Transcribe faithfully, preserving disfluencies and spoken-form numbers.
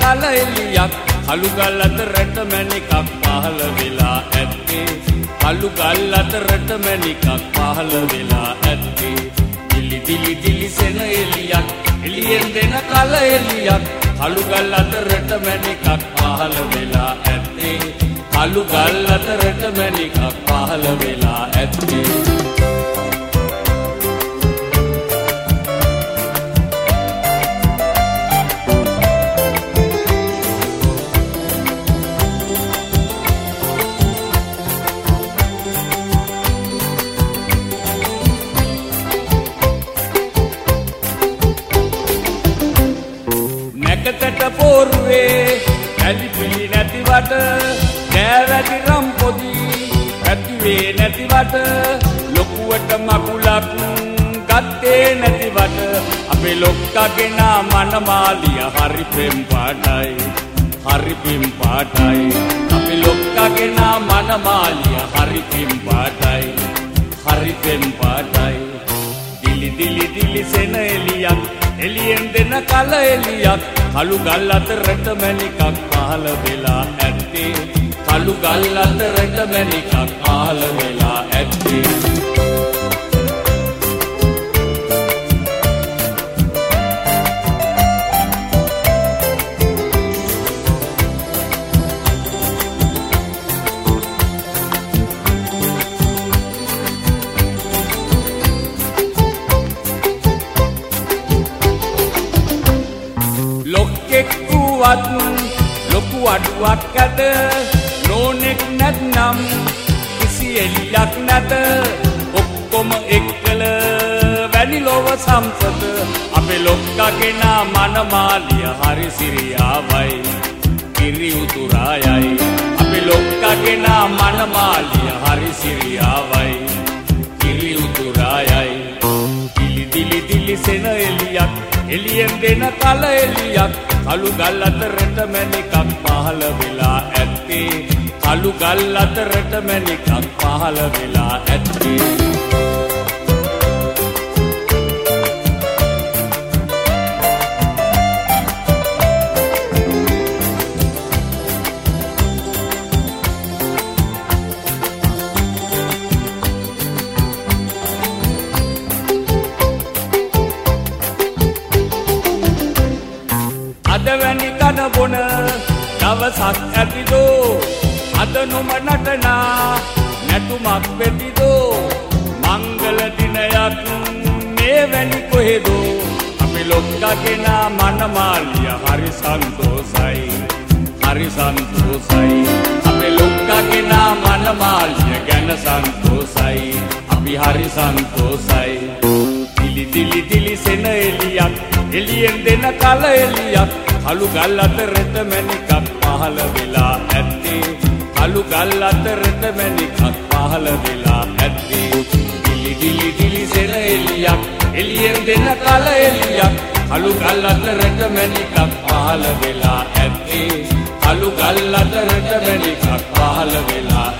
කල එලියක් කළු ගල් අතරට මැණිකක් පහළ වෙලා ඇත්තේ කළු ගල් අතරට මැණිකක් පහළ වෙලා ඇත්තේ දිලි දිලි දිලි සෙන එලියක් එළියෙන් දෙන කල එලියක් කළු ගල් අතරට මැණිකක් පහළ වෙලා ඇත්තේ කළු ගල් අතරට මැණිකක් පහළ වෙලා ඇත්තේ නැකතට පෝරුවේ ඇලි පිළි නැතිවට කෑවැටි රම් පොදි ඇතිවේ නැතිවට ලොකුවට මකුලක් ගත්තේ නැතිවට අපේ ලොක්කගෙන මනමාලිය හරි පෙම් පාටයි හරි පෙම් පාටයි අපේ ලොක්කගෙන මනමාලිය හරි පෙම් පාටයි හරි පෙම් පාටයි දිලි දිලි දිලි සෙන එලියක් එළියෙන් දෙන කල එලියක් කළු ගල් අතරට මැණිකක් පහළ වෙලා ඇත්තේ කළු ගල් අතරට මැණිකක් පහළ වෙලා ඇත්තේ ලොක්කෙක් වුවත් ලොකු අඩුවක් ඇත නෝනෙක් නැත්නම් කිසි එලියක් නැත ඔක්කොම එක්කල වැනි ලොව සම්පත අපේ ලොක්කගෙන මනමාලිය හරි සිරියාවයි කිරි උතුරායයි අපේ ලොක්කගෙන මනමාලිය හරි සිරියාවයි කිරි උතුරායයි දිලි දිලි දිලි සෙන එලියක් එළියෙන් දෙන කල එලියක් කළු ගල් අතරට මැණිකක් පහළ වෙලා ඇත්තේ කළු ගල් අතරට මැණිකක් පහළ වෙලා ඇත්තේ අද වැනි කන බොන දවසක් ඇතිදෝ අද නොම නටනා නැතුමක් වෙතිදෝ මංගල දිනයක් මේ වැනි කොහෙදෝ අපේ ලොක්කගෙන මනමාලිය හරි සන්තෝසයි හරි සන්තෝසයි අපේ ලොක්කගෙන මනමාලිය ගැන සන්තෝසයි අපි හරි සන්තෝසයි දිලි දිලි දිලි සෙන එලියක් එළියෙන් දෙන කල එලියක් කළු ගල් අතරට මැණිකක් පහළ වෙලා ඇත්තේ කළු ගල් අතරට මැණිකක් පහළ වෙලා ඇත්තේ දිලි දිලි දිලි සෙන එලියක් එළියෙන් දෙන කල එලියක් කළු ගල් අතරට මැණිකක් පහළ වෙලා ඇත්තේ කළු ගල් අතරට මැණිකක් පහළ වෙලා